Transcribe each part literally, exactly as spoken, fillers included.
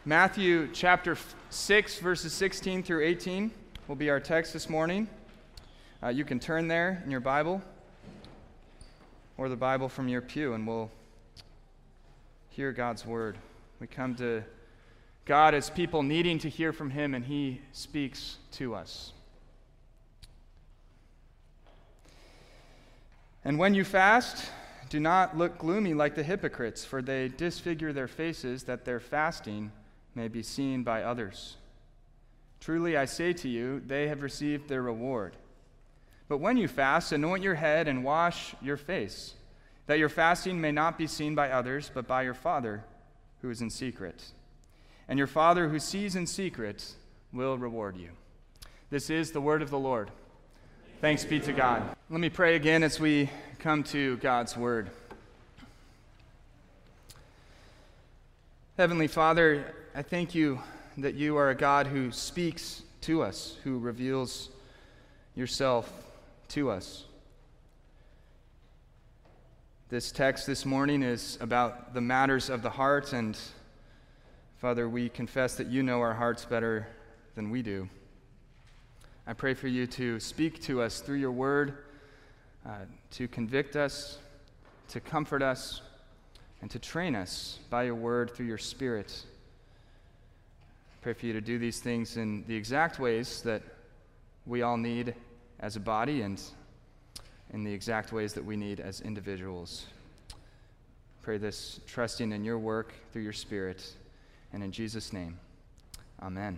Matthew chapter six, verses sixteen through eighteen will be our text this morning. Uh, you can turn there in your Bible or the Bible from your pew, and we'll hear God's word. We come to God as people needing to hear from Him, and He speaks to us. And when you fast, do not look gloomy like the hypocrites, for they disfigure their faces that their fasting may be seen by others. Truly I say to you, they have received their reward. But when you fast, anoint your head and wash your face, that your fasting may not be seen by others, but by your Father who is in secret. And your Father who sees in secret will reward you. This is the word of the Lord. Thanks be to God. Let me pray again as we come to God's word. Heavenly Father, I thank you that you are a God who speaks to us, who reveals yourself to us. This text this morning is about the matters of the heart, and Father, we confess that you know our hearts better than we do. I pray for you to speak to us through your word, uh, to convict us, to comfort us, and to train us by your word through your Spirit. I pray for you to do these things in the exact ways that we all need as a body and in the exact ways that we need as individuals. Pray this trusting in your work through your Spirit, and in Jesus' name, amen.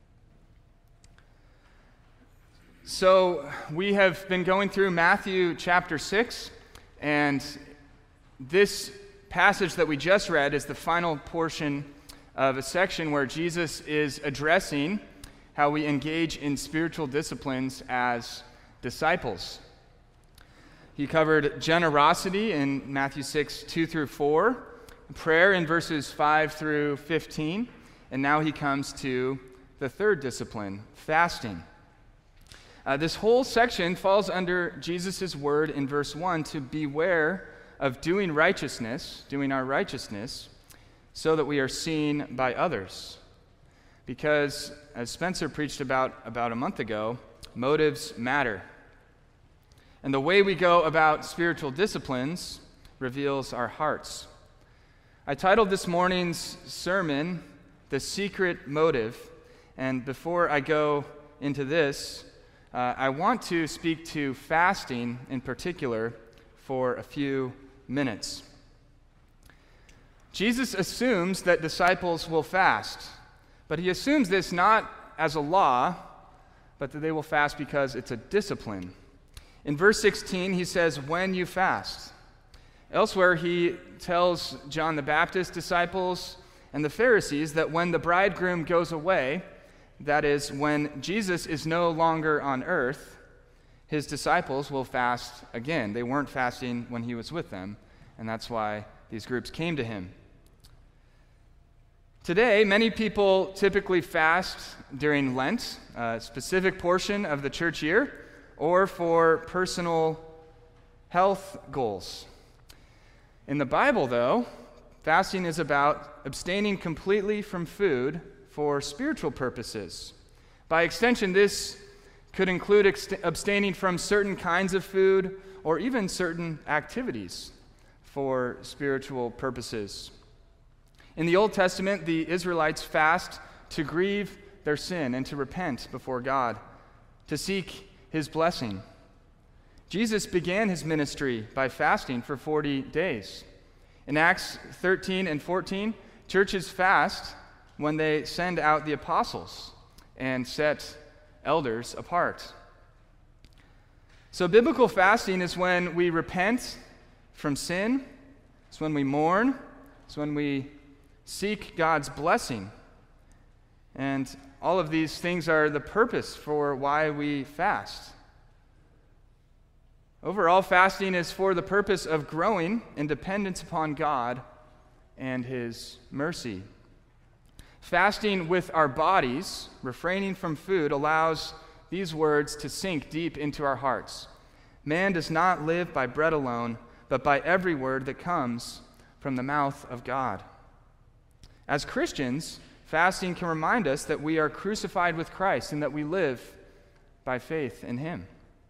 So we have been going through Matthew chapter six, and this passage that we just read is the final portion of a section where Jesus is addressing how we engage in spiritual disciplines as disciples. He covered generosity in Matthew six, two through four, prayer in verses five through fifteen, and now he comes to the third discipline, fasting. Uh, this whole section falls under Jesus' word in verse one to beware of doing righteousness, doing our righteousness, so that we are seen by others. Because, as Spencer preached about about a month ago, motives matter. And the way we go about spiritual disciplines reveals our hearts. I titled this morning's sermon, The Secret Motive, and before I go into this, uh, I want to speak to fasting in particular for a few minutes. Jesus assumes that disciples will fast, but he assumes this not as a law, but that they will fast because it's a discipline. In verse sixteen, he says, when you fast. Elsewhere, he tells John the Baptist's disciples and the Pharisees that when the bridegroom goes away, that is, when Jesus is no longer on earth, his disciples will fast again. They weren't fasting when he was with them, and that's why these groups came to him. Today, many people typically fast during Lent, a specific portion of the church year, or for personal health goals. In the Bible, though, fasting is about abstaining completely from food for spiritual purposes. By extension, this could include ex- abstaining from certain kinds of food or even certain activities for spiritual purposes. In the Old Testament, the Israelites fast to grieve their sin and to repent before God, to seek His blessing. Jesus began his ministry by fasting for forty days. In Acts thirteen and fourteen, churches fast when they send out the apostles and set elders apart. So biblical fasting is when we repent from sin, it's when we mourn, it's when we seek God's blessing. And all of these things are the purpose for why we fast. Overall, fasting is for the purpose of growing in dependence upon God and His mercy. Fasting with our bodies, refraining from food, allows these words to sink deep into our hearts. Man does not live by bread alone, but by every word that comes from the mouth of God. As Christians, fasting can remind us that we are crucified with Christ and that we live by faith in him.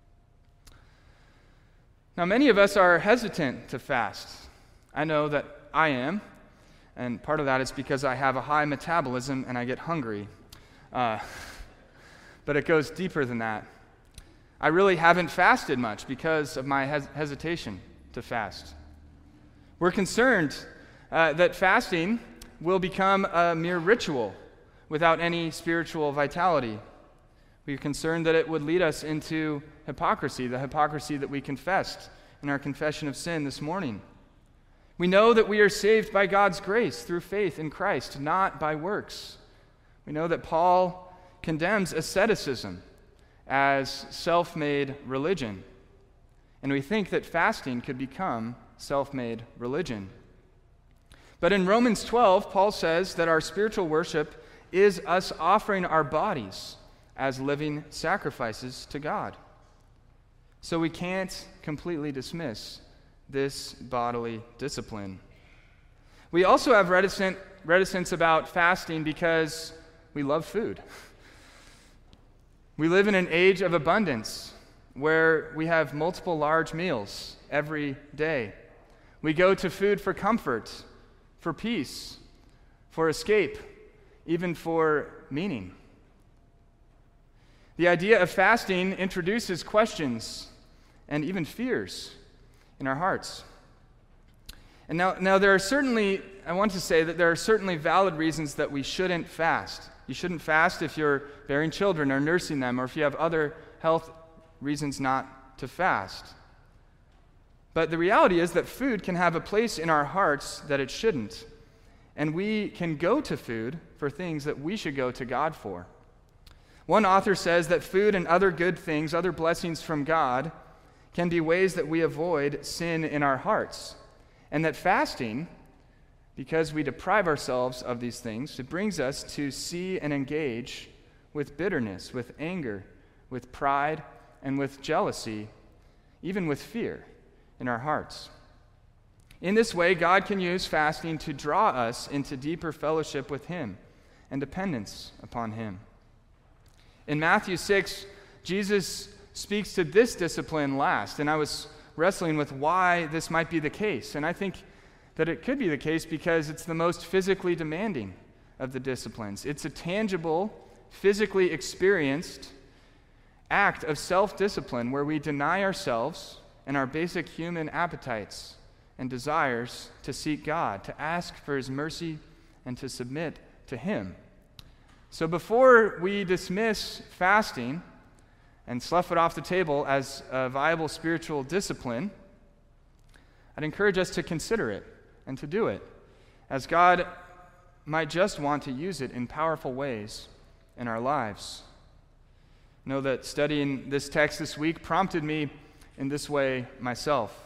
Now, many of us are hesitant to fast. I know that I am, and part of that is because I have a high metabolism and I get hungry. Uh, but it goes deeper than that. I really haven't fasted much because of my hes- hesitation to fast. We're concerned uh, that fasting will become a mere ritual without any spiritual vitality. We're concerned that it would lead us into hypocrisy, the hypocrisy that we confessed in our confession of sin this morning. We know that we are saved by God's grace through faith in Christ, not by works. We know that Paul condemns asceticism as self-made religion. And we think that fasting could become self-made religion. But in Romans twelve, Paul says that our spiritual worship is us offering our bodies as living sacrifices to God. So we can't completely dismiss this bodily discipline. We also have reticent, reticence about fasting because we love food. We live in an age of abundance where we have multiple large meals every day. We go to food for comfort, for peace, for escape, even for meaning. The idea of fasting introduces questions and even fears in our hearts. And now, now there are certainly, I want to say that there are certainly valid reasons that we shouldn't fast. You shouldn't fast if you're bearing children or nursing them, or if you have other health reasons not to fast. But the reality is that food can have a place in our hearts that it shouldn't. And we can go to food for things that we should go to God for. One author says that food and other good things, other blessings from God, can be ways that we avoid sin in our hearts. And that fasting, because we deprive ourselves of these things, it brings us to see and engage with bitterness, with anger, with pride, and with jealousy, even with fear in our hearts. In this way, God can use fasting to draw us into deeper fellowship with him and dependence upon him. In Matthew six, Jesus speaks to this discipline last, and I was wrestling with why this might be the case. And I think that it could be the case because it's the most physically demanding of the disciplines. It's a tangible, physically experienced act of self-discipline where we deny ourselves and our basic human appetites and desires to seek God, to ask for his mercy, and to submit to him. So before we dismiss fasting and slough it off the table as a viable spiritual discipline, I'd encourage us to consider it and to do it, as God might just want to use it in powerful ways in our lives. Know that studying this text this week prompted me in this way myself.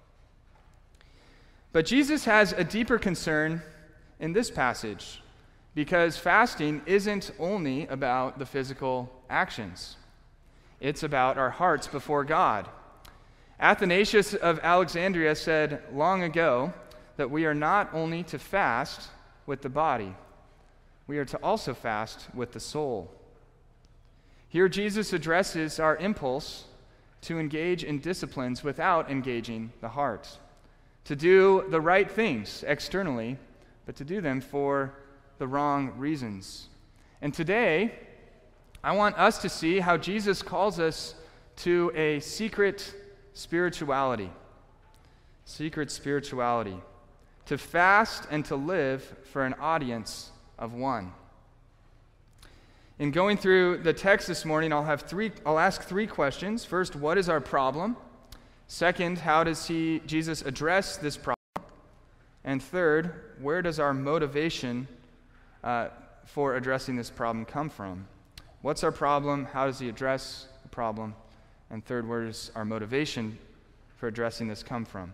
But Jesus has a deeper concern in this passage, because fasting isn't only about the physical actions. It's about our hearts before God. Athanasius of Alexandria said long ago that we are not only to fast with the body, we are to also fast with the soul. Here Jesus addresses our impulse to engage in disciplines without engaging the heart, to do the right things externally, but to do them for the wrong reasons. And today, I want us to see how Jesus calls us to a secret spirituality. Secret spirituality. To fast and to live for an audience of one. In going through the text this morning, I'll have three I'll ask three questions. First, what is our problem? Second, how does he Jesus address this problem? And third, where does our motivation uh, for addressing this problem come from? What's our problem? How does he address the problem? And third, where does our motivation for addressing this come from?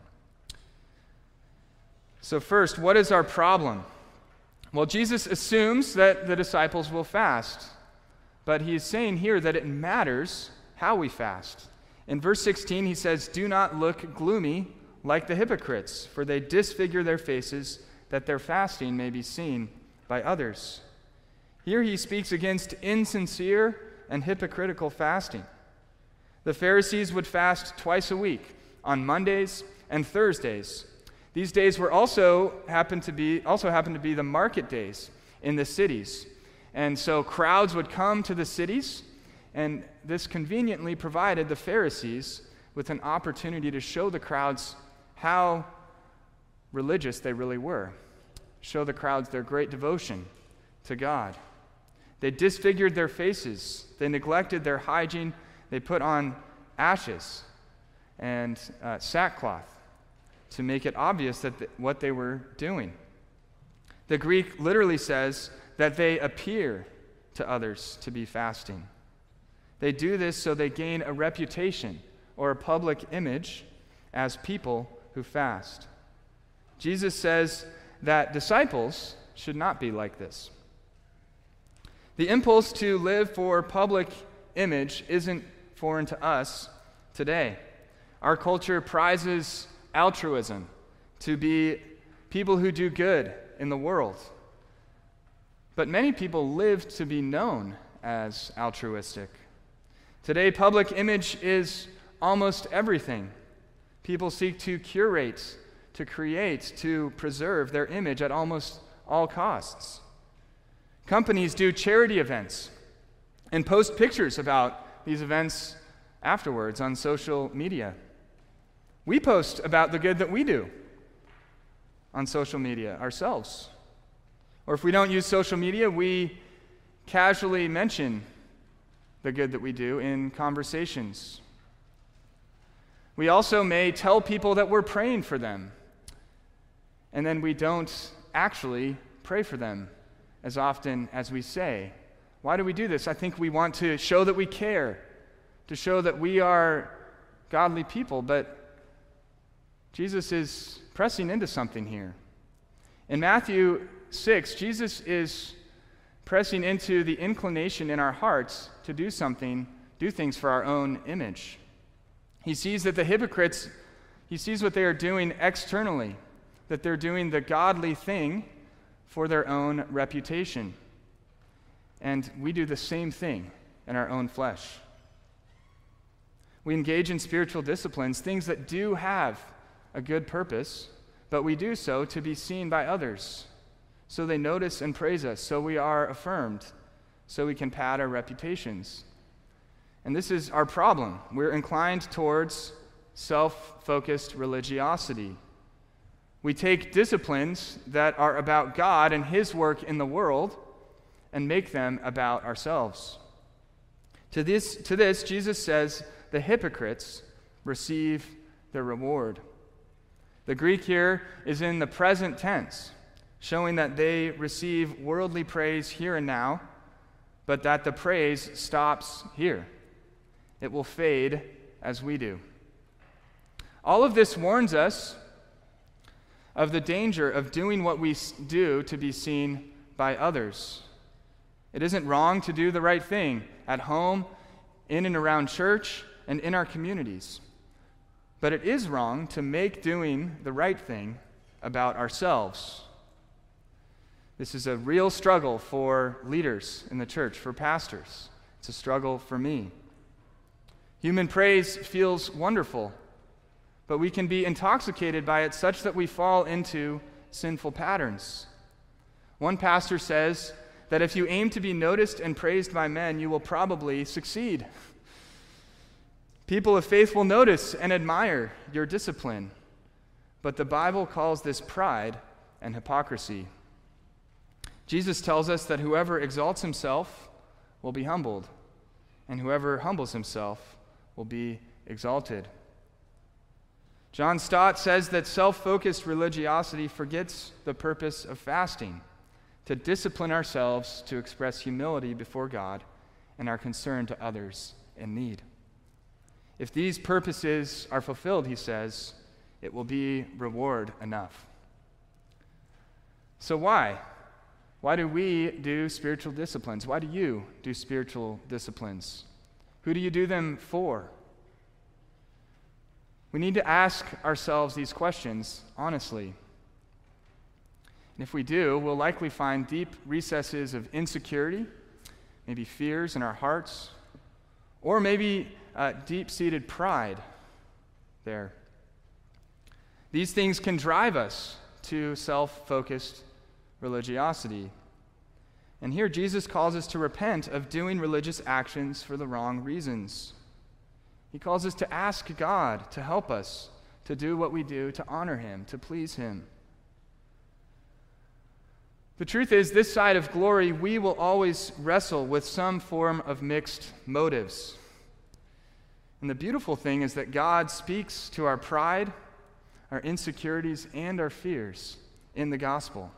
So first, what is our problem? Well, Jesus assumes that the disciples will fast, but he is saying here that it matters how we fast. In verse sixteen, he says, "Do not look gloomy like the hypocrites, for they disfigure their faces, that their fasting may be seen by others." Here he speaks against insincere and hypocritical fasting. The Pharisees would fast twice a week, on Mondays and Thursdays. These days were also happened to be also happened to be the market days in the cities. And so crowds would come to the cities, and this conveniently provided the Pharisees with an opportunity to show the crowds how religious they really were, show the crowds their great devotion to God. They disfigured their faces, they neglected their hygiene, they put on ashes and uh, sackcloth to make it obvious that th- what they were doing. The Greek literally says that they appear to others to be fasting. They do this so they gain a reputation or a public image as people who fast. Jesus says that disciples should not be like this. The impulse to live for public image isn't foreign to us today. Our culture prizes altruism, to be people who do good in the world. But many people live to be known as altruistic. Today, public image is almost everything. People seek to curate, to create, to preserve their image at almost all costs. Companies do charity events and post pictures about these events afterwards on social media. We post about the good that we do on social media ourselves. Or if we don't use social media, we casually mention the good that we do in conversations. We also may tell people that we're praying for them, and then we don't actually pray for them as often as we say. Why do we do this? I think we want to show that we care, to show that we are godly people, but Jesus is pressing into something here. In Matthew six, Jesus is pressing into the inclination in our hearts to do something, do things for our own image. He sees that the hypocrites, he sees what they are doing externally, that they're doing the godly thing for their own reputation. And we do the same thing in our own flesh. We engage in spiritual disciplines, things that do have a good purpose, but we do so to be seen by others, so they notice and praise us, so we are affirmed, so we can pad our reputations. And this is our problem. We're inclined towards self-focused religiosity. We take disciplines that are about God and His work in the world and make them about ourselves. To this, to this, Jesus says the hypocrites receive their reward. The Greek here is in the present tense, showing that they receive worldly praise here and now, but that the praise stops here. It will fade as we do. All of this warns us of the danger of doing what we do to be seen by others. It isn't wrong to do the right thing at home, in and around church, and in our communities. But it is wrong to make doing the right thing about ourselves. This is a real struggle for leaders in the church, for pastors. It's a struggle for me. Human praise feels wonderful, but we can be intoxicated by it such that we fall into sinful patterns. One pastor says that if you aim to be noticed and praised by men, you will probably succeed. People of faith will notice and admire your discipline, but the Bible calls this pride and hypocrisy. Jesus tells us that whoever exalts himself will be humbled, and whoever humbles himself will be exalted. John Stott says that self-focused religiosity forgets the purpose of fasting, to discipline ourselves to express humility before God and our concern to others in need. If these purposes are fulfilled, he says, it will be reward enough. So why? Why do we do spiritual disciplines? Why do you do spiritual disciplines? Who do you do them for? We need to ask ourselves these questions honestly. And if we do, we'll likely find deep recesses of insecurity, maybe fears in our hearts, or maybe uh, deep-seated pride there. These things can drive us to self-focused religiosity. And here Jesus calls us to repent of doing religious actions for the wrong reasons. He calls us to ask God to help us to do what we do to honor him, to please him. The truth is, this side of glory, we will always wrestle with some form of mixed motives. And the beautiful thing is that God speaks to our pride, our insecurities, and our fears in the gospel.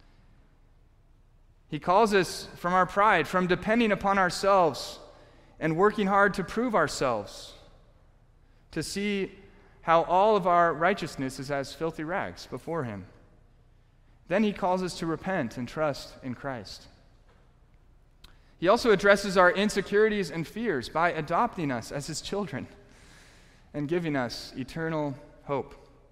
He calls us from our pride, from depending upon ourselves and working hard to prove ourselves, to see how all of our righteousness is as filthy rags before him. Then he calls us to repent and trust in Christ. He also addresses our insecurities and fears by adopting us as his children and giving us eternal hope.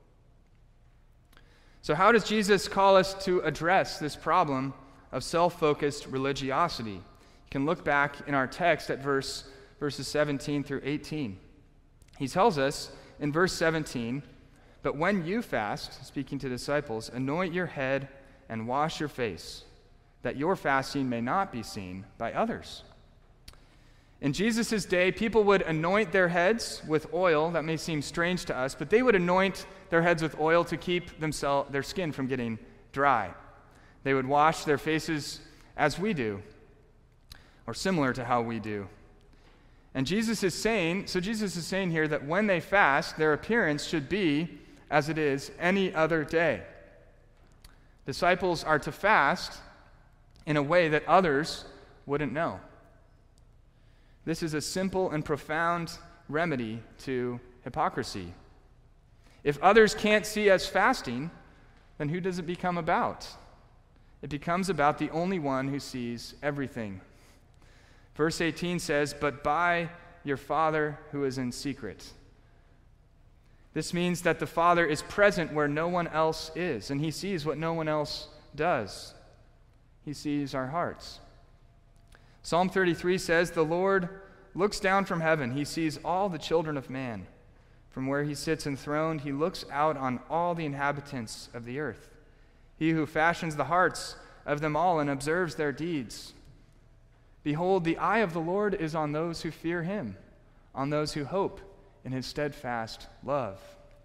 So how does Jesus call us to address this problem of self-focused religiosity? You can look back in our text at verse, verses seventeen through eighteen. He tells us in verse seventeen, "But when you fast," speaking to disciples, "anoint your head and wash your face, that your fasting may not be seen by others." In Jesus' day, people would anoint their heads with oil. That may seem strange to us, but they would anoint their heads with oil to keep themselves, their skin from getting dry. They would wash their faces as we do, or similar to how we do. And Jesus is saying, so Jesus is saying here that when they fast, their appearance should be as it is any other day. Disciples are to fast in a way that others wouldn't know. This is a simple and profound remedy to hypocrisy. If others can't see us fasting, then who does it become about? It becomes about the only one who sees everything. Verse eighteen says, "But by your Father who is in secret." This means that the Father is present where no one else is, and he sees what no one else does. He sees our hearts. Psalm thirty-three says, "The Lord looks down from heaven. He sees all the children of man. From where he sits enthroned, he looks out on all the inhabitants of the earth. He who fashions the hearts of them all and observes their deeds. Behold, the eye of the Lord is on those who fear him, on those who hope in his steadfast love."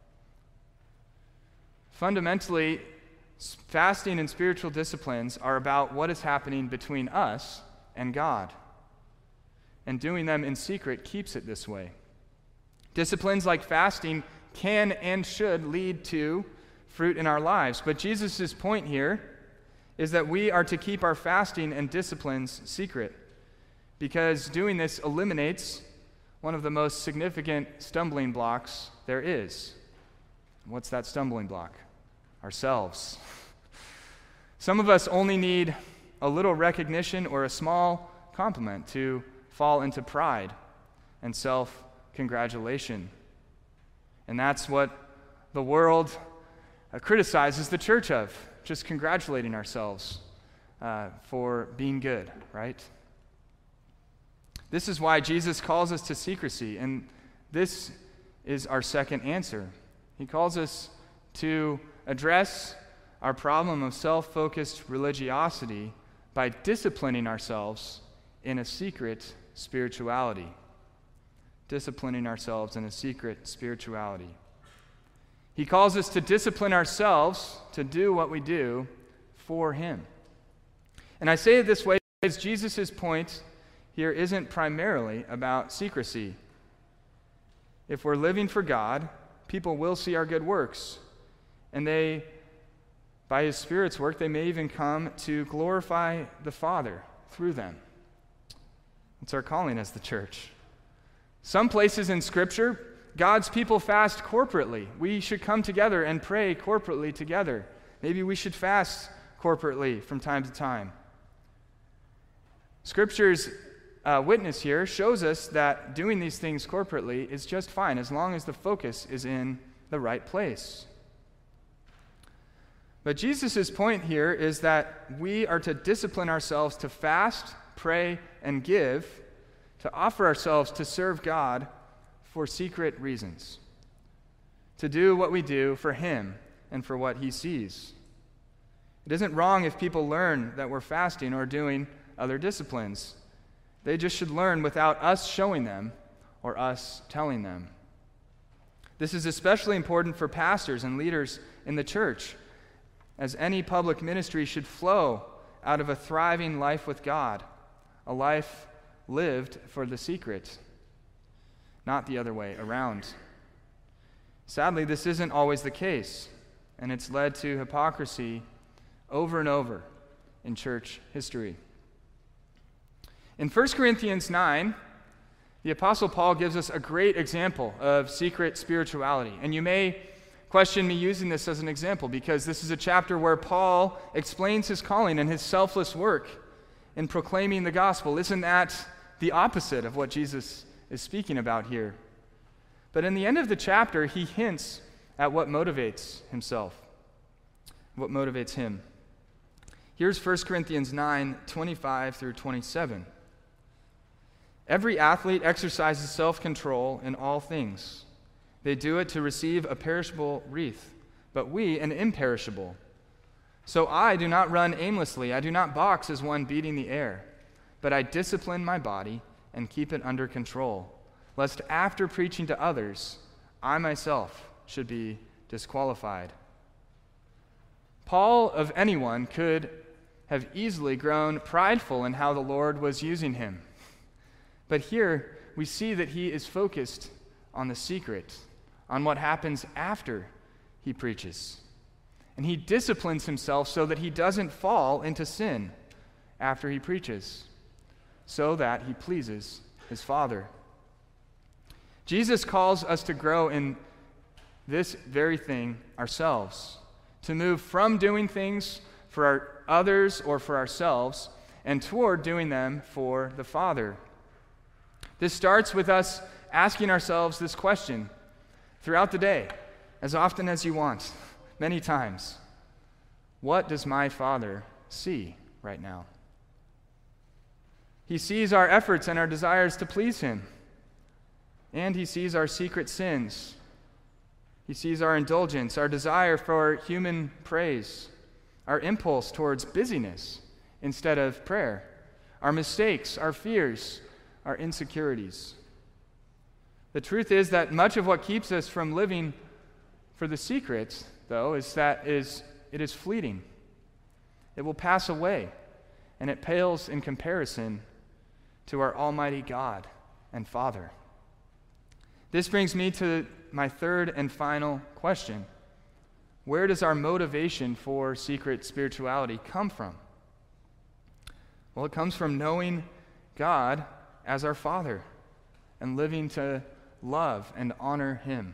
Fundamentally, fasting and spiritual disciplines are about what is happening between us and God. And doing them in secret keeps it this way. Disciplines like fasting can and should lead to fruit in our lives. But Jesus' point here is that we are to keep our fasting and disciplines secret, because doing this eliminates one of the most significant stumbling blocks there is. What's that stumbling block? Ourselves. Some of us only need a little recognition or a small compliment to fall into pride and self-congratulation. And that's what the world uh, criticizes the church of, just congratulating ourselves uh, for being good, right? This is why Jesus calls us to secrecy, and this is our second answer. He calls us to address our problem of self-focused religiosity by disciplining ourselves in a secret spirituality. Disciplining ourselves in a secret spirituality. He calls us to discipline ourselves to do what we do for him. And I say it this way because Jesus' point here isn't primarily about secrecy. If we're living for God, people will see our good works, and they, by his Spirit's work, they may even come to glorify the Father through them. It's our calling as the church. Some places in Scripture, God's people fast corporately. We should come together and pray corporately together. Maybe we should fast corporately from time to time. Scripture's uh, witness here shows us that doing these things corporately is just fine as long as the focus is in the right place. But Jesus' point here is that we are to discipline ourselves to fast, pray, and give, to offer ourselves to serve God for secret reasons, to do what we do for Him and for what He sees. It isn't wrong if people learn that we're fasting or doing other disciplines. They just should learn without us showing them or us telling them. This is especially important for pastors and leaders in the church, as any public ministry should flow out of a thriving life with God, a life lived for the secret, not the other way around. Sadly, this isn't always the case, and it's led to hypocrisy over and over in church history. In First Corinthians nine, the Apostle Paul gives us a great example of secret spirituality. And you may question me using this as an example because this is a chapter where Paul explains his calling and his selfless work in proclaiming the gospel. Isn't that the opposite of what Jesus is speaking about here? But in the end of the chapter, he hints at what motivates himself, what motivates him. Here's First Corinthians nine, twenty-five through twenty-seven. Every athlete exercises self-control in all things. They do it to receive a perishable wreath, but we an imperishable. So I do not run aimlessly. I do not box as one beating the air, but I discipline my body and keep it under control, lest after preaching to others, I myself should be disqualified. Paul, of anyone, could have easily grown prideful in how the Lord was using him. But here we see that he is focused on the secret, on what happens after he preaches. And he disciplines himself so that he doesn't fall into sin after he preaches, so that he pleases his Father. Jesus calls us to grow in this very thing ourselves, to move from doing things for our others or for ourselves and toward doing them for the Father. This starts with us asking ourselves this question throughout the day, as often as you want, many times. What does my Father see right now? He sees our efforts and our desires to please Him, and He sees our secret sins. He sees our indulgence, our desire for human praise, our impulse towards busyness instead of prayer, our mistakes, our fears, our insecurities. The truth is that much of what keeps us from living for the secrets, though, is that is it is fleeting. It will pass away, and it pales in comparison to our Almighty God and Father. This brings me to my third and final question. Where does our motivation for secret spirituality come from? Well, it comes from knowing God as our Father and living to love and honor Him.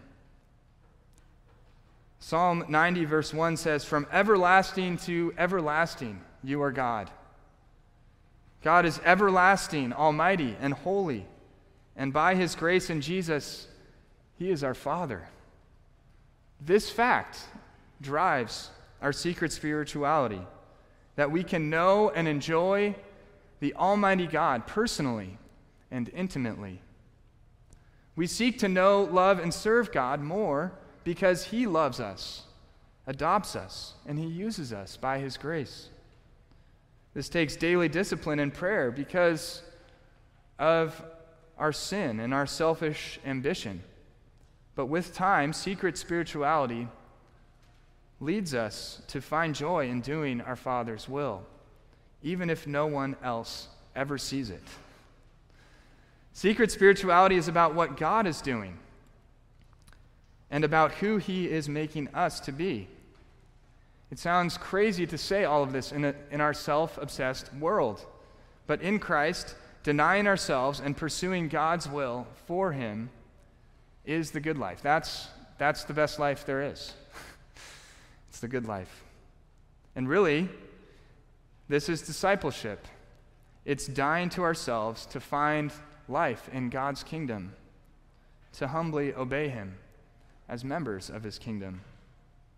Psalm ninety, verse one says, "From everlasting to everlasting, you are God." God is everlasting, almighty, and holy, and by His grace in Jesus, He is our Father. This fact drives our secret spirituality, that we can know and enjoy the Almighty God personally and intimately. We seek to know, love, and serve God more because He loves us, adopts us, and He uses us by His grace. This takes daily discipline and prayer because of our sin and our selfish ambition. But with time, secret spirituality leads us to find joy in doing our Father's will, even if no one else ever sees it. Secret spirituality is about what God is doing and about who He is making us to be. It sounds crazy to say all of this in, a, in our self-obsessed world, but in Christ, denying ourselves and pursuing God's will for Him is the good life. That's, that's the best life there is. It's the good life. And really, this is discipleship. It's dying to ourselves to find life in God's kingdom, to humbly obey Him as members of His kingdom.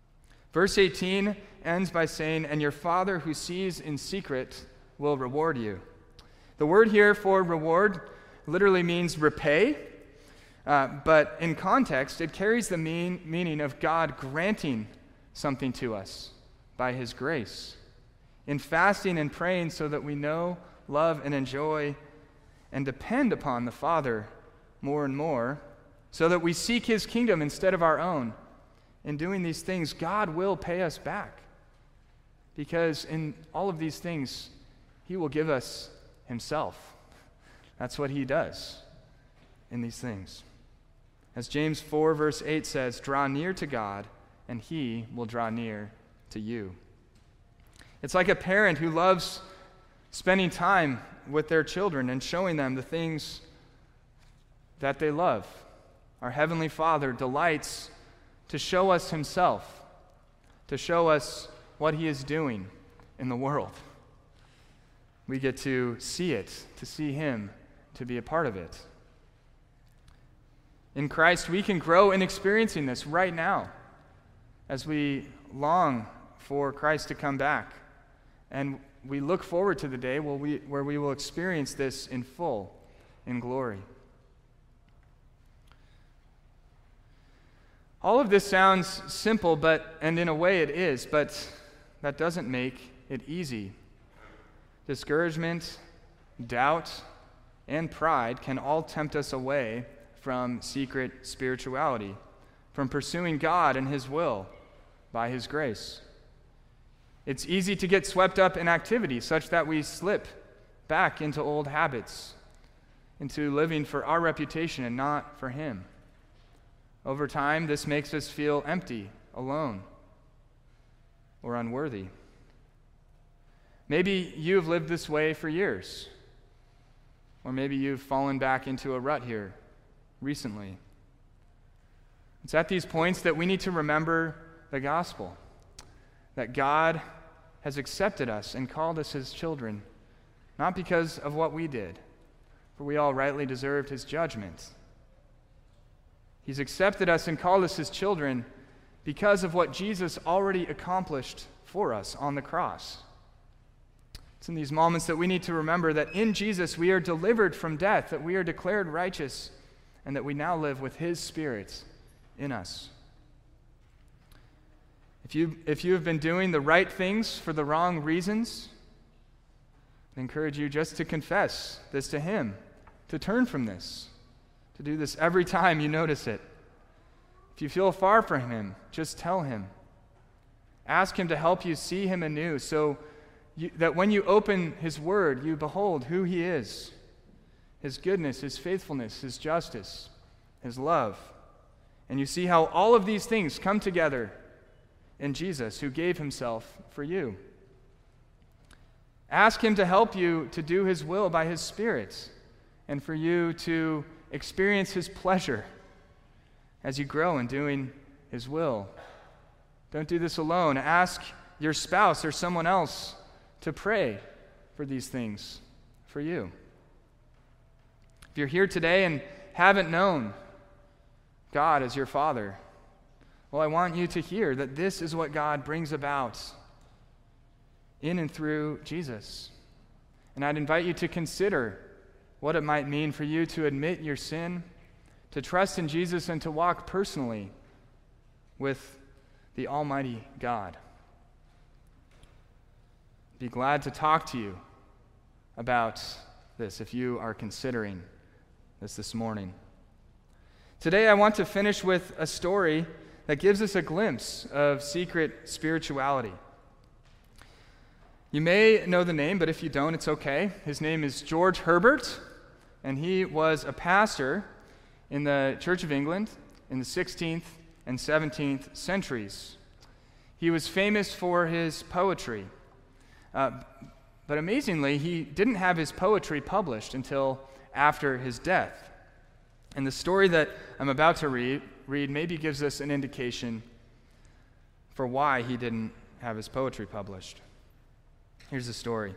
Verse eighteen ends by saying, "And your Father who sees in secret will reward you." The word here for reward literally means repay, uh, but in context, it carries the mean, meaning of God granting something to us by his grace. In fasting and praying so that we know, love, and enjoy and depend upon the Father more and more, so that we seek his kingdom instead of our own. In doing these things, God will pay us back, because in all of these things, he will give us himself. That's what he does in these things. As James four verse eight says, "Draw near to God, and he will draw near to you." It's like a parent who loves spending time with their children and showing them the things that they love. Our Heavenly Father delights to show us himself, to show us what he is doing in the world. We get to see it, to see him, to be a part of it. In Christ, we can grow in experiencing this right now as we long for Christ to come back. And we look forward to the day where we, where we will experience this in full, in glory. All of this sounds simple, but and in a way it is, but that doesn't make it easy. Discouragement, doubt, and pride can all tempt us away from secret spirituality, from pursuing God and his will by his grace. It's easy to get swept up in activity such that we slip back into old habits, into living for our reputation and not for him. Over time, this makes us feel empty, alone, or unworthy. Maybe you've lived this way for years, or maybe you've fallen back into a rut here recently. It's at these points that we need to remember the gospel, that God has accepted us and called us his children, not because of what we did, for we all rightly deserved his judgment. He's accepted us and called us his children because of what Jesus already accomplished for us on the cross. It's in these moments that we need to remember that in Jesus we are delivered from death, that we are declared righteous, and that we now live with his Spirit in us. If you, if you have been doing the right things for the wrong reasons, I encourage you just to confess this to him, to turn from this, to do this every time you notice it. If you feel far from him, just tell him. Ask him to help you see him anew, so you, that when you open his word, you behold who he is, his goodness, his faithfulness, his justice, his love. And you see how all of these things come together in Jesus, who gave himself for you. Ask him to help you to do his will by his Spirit, and for you to experience his pleasure as you grow in doing his will. Don't do this alone. Ask your spouse or someone else to pray for these things for you. If you're here today and haven't known God as your Father, well, I want you to hear that this is what God brings about in and through Jesus. And I'd invite you to consider what it might mean for you to admit your sin, to trust in Jesus, and to walk personally with the Almighty God. Be glad to talk to you about this if you are considering this this morning. Today I want to finish with a story that gives us a glimpse of secret spirituality. You may know the name, but if you don't, it's okay. His name is George Herbert, and he was a pastor in the Church of England in the sixteenth and seventeenth centuries. He was famous for his poetry. Uh, but amazingly, he didn't have his poetry published until after his death. And the story that I'm about to read, read maybe gives us an indication for why he didn't have his poetry published. Here's the story.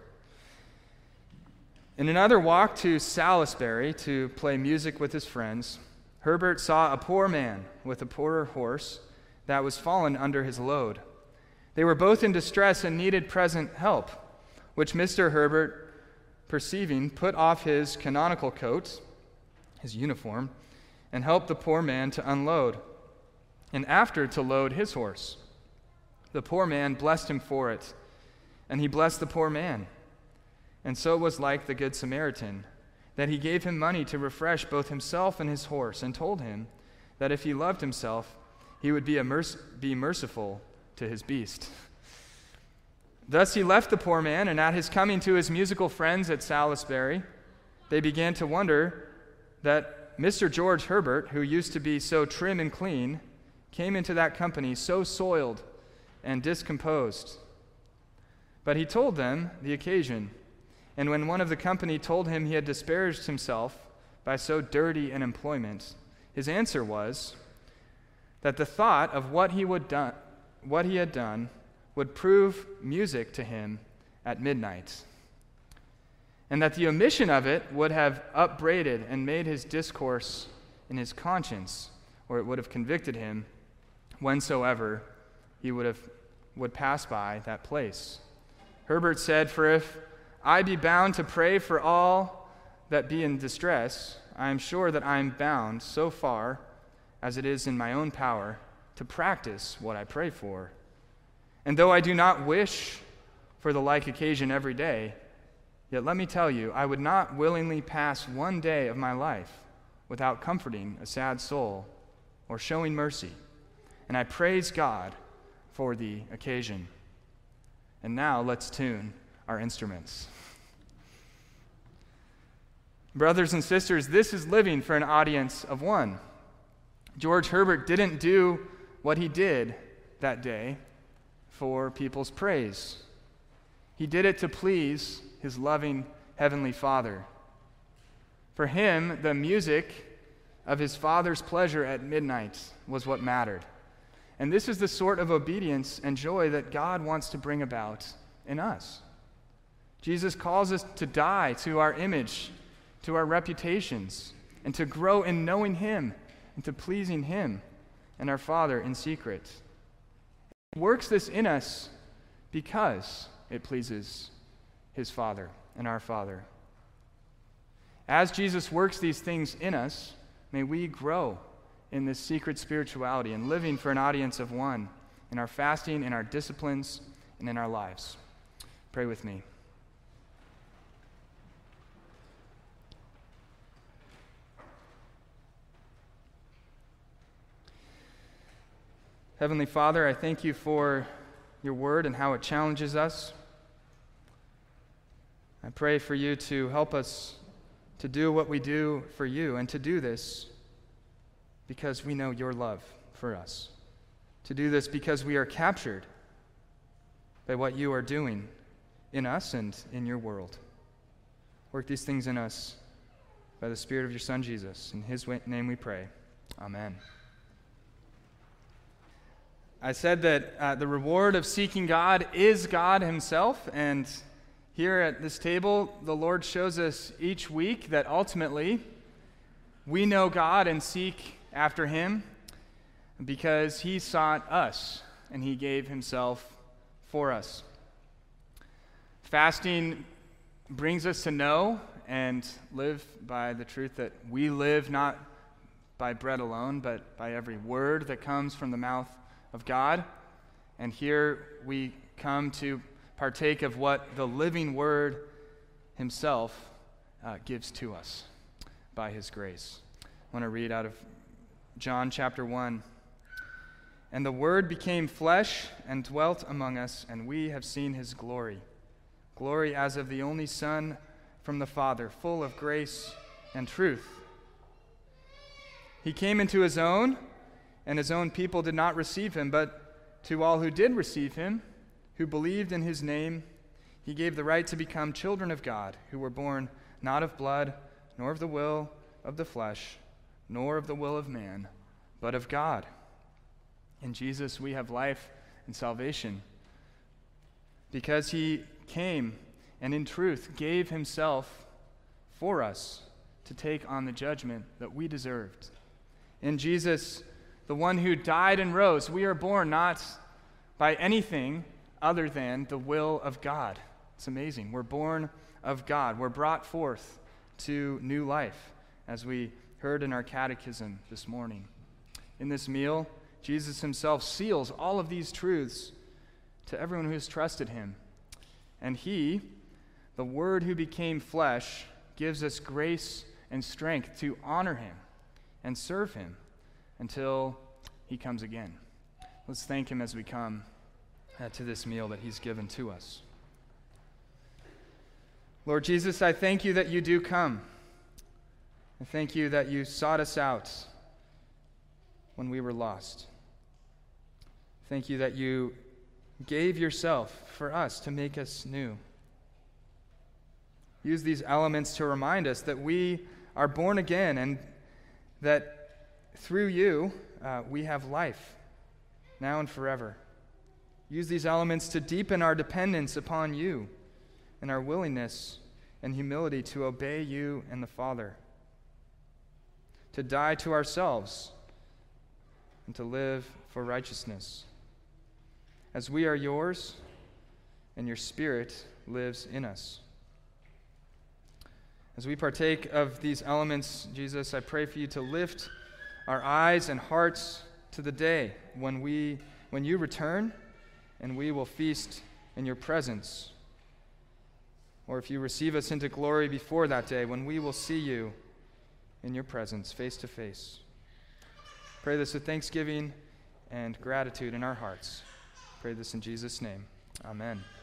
In another walk to Salisbury to play music with his friends, Herbert saw a poor man with a poorer horse that was fallen under his load. They were both in distress and needed present help, which Mister Herbert, perceiving, put off his canonical coat, his uniform, and helped the poor man to unload, and after to load his horse. The poor man blessed him for it, and he blessed the poor man. And so it was like the Good Samaritan, that he gave him money to refresh both himself and his horse, and told him that if he loved himself, he would be, a merc- be merciful to his beast. Thus he left the poor man, and at his coming to his musical friends at Salisbury, they began to wonder that Mister George Herbert, who used to be so trim and clean, came into that company so soiled and discomposed. But he told them the occasion, and when one of the company told him he had disparaged himself by so dirty an employment, his answer was that the thought of what he would do- what he had done would prove music to him at midnight, and that the omission of it would have upbraided and made his discourse in his conscience, or it would have convicted him whensoever he would have would pass by that place. Herbert said, "For if I be bound to pray for all that be in distress, I am sure that I am bound so far as it is in my own power to practice what I pray for. And though I do not wish for the like occasion every day, yet let me tell you, I would not willingly pass one day of my life without comforting a sad soul or showing mercy. And I praise God for the occasion." And now let's tune our instruments. Brothers and sisters, this is living for an audience of one. George Herbert didn't do what he did that day for people's praise. He did it to please his loving Heavenly Father. For him, the music of his Father's pleasure at midnight was what mattered. And this is the sort of obedience and joy that God wants to bring about in us. Jesus calls us to die to our image, to our reputations, and to grow in knowing Him and to pleasing Him and our Father in secret. He works this in us because it pleases His Father and our Father. As Jesus works these things in us, may we grow in this secret spirituality and living for an audience of one in our fasting, in our disciplines, and in our lives. Pray with me. Heavenly Father, I thank you for your word and how it challenges us. I pray for you to help us to do what we do for you, and to do this because we know your love for us. To do this because we are captured by what you are doing in us and in your world. Work these things in us by the Spirit of your Son, Jesus. In his name we pray. Amen. I said that uh, the reward of seeking God is God himself, and here at this table, the Lord shows us each week that ultimately we know God and seek after him because he sought us and he gave himself for us. Fasting brings us to know and live by the truth that we live not by bread alone, but by every word that comes from the mouth of God. And here we come to partake of what the living Word himself uh, gives to us by his grace. I want to read out of John chapter one. "And the Word became flesh and dwelt among us, and we have seen his glory. Glory as of the only Son from the Father, full of grace and truth. He came into his own, and his own people did not receive him, but to all who did receive him, who believed in his name, he gave the right to become children of God, who were born not of blood, nor of the will of the flesh, nor of the will of man, but of God. In Jesus we have life and salvation, because he came and in truth gave himself for us to take on the judgment that we deserved. In Jesus, the one who died and rose, we are born not by anything other than the will of God. It's amazing. We're born of God. We're brought forth to new life, as we heard in our catechism this morning. In this meal, Jesus himself seals all of these truths to everyone who has trusted him. And he, the Word who became flesh, gives us grace and strength to honor him and serve him until he comes again. Let's thank him as we come uh, to this meal that he's given to us. Lord Jesus, I thank you that you do come. I thank you that you sought us out when we were lost. Thank you that you gave yourself for us to make us new. Use these elements to remind us that we are born again and that through you uh, we have life now and forever. Use these elements to deepen our dependence upon you and our willingness and humility to obey you and the Father, to die to ourselves and to live for righteousness. As we are yours and your Spirit lives in us. As we partake of these elements, Jesus, I pray for you to lift our eyes and hearts to the day when we, when you return and we will feast in your presence. Or if you receive us into glory before that day, when we will see you in your presence, face to face. Pray this with thanksgiving and gratitude in our hearts. Pray this in Jesus' name. Amen.